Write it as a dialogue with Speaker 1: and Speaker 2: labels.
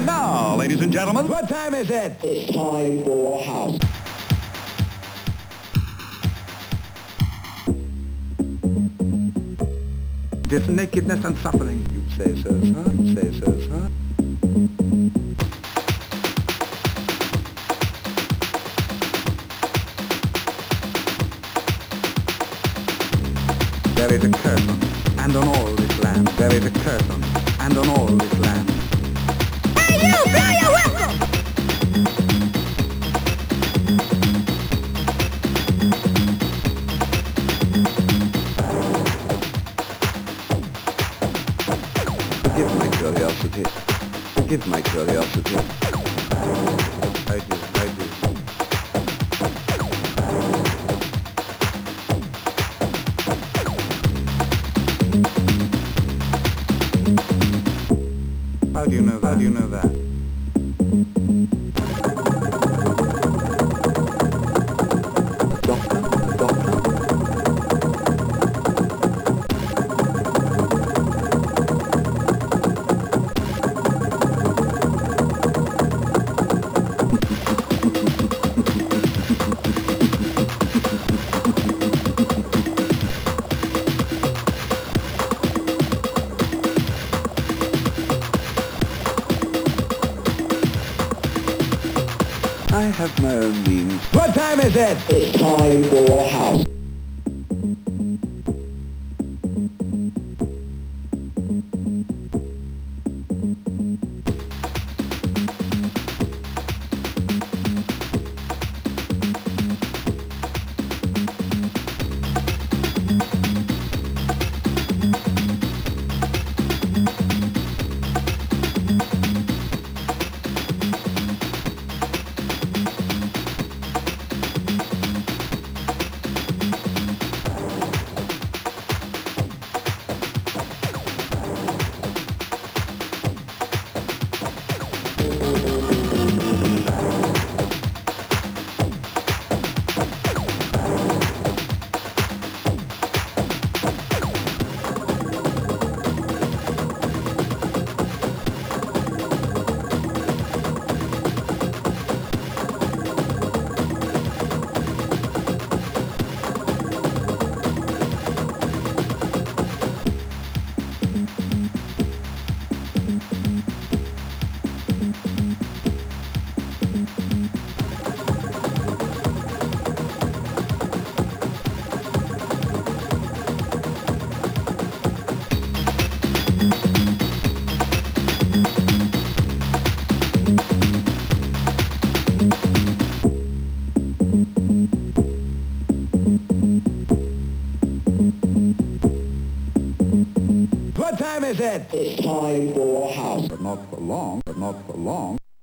Speaker 1: And now, ladies and gentlemen, what time is it?
Speaker 2: It's time for house.
Speaker 1: This nakedness and suffering, you say so, sir. You say so, sir. There is a curtain, and on all this land, there is a curtain, and on all this land.
Speaker 3: Hey you, blow your whistle!
Speaker 1: Forgive my curiosity. Forgive my curiosity. I do, I do. How do you know that? How do you know that? Doctor? Doctor? I have my own means. What time is it?
Speaker 2: It's time for house.
Speaker 1: What time is it?
Speaker 2: It's time for house.
Speaker 1: But not for long, but not for long.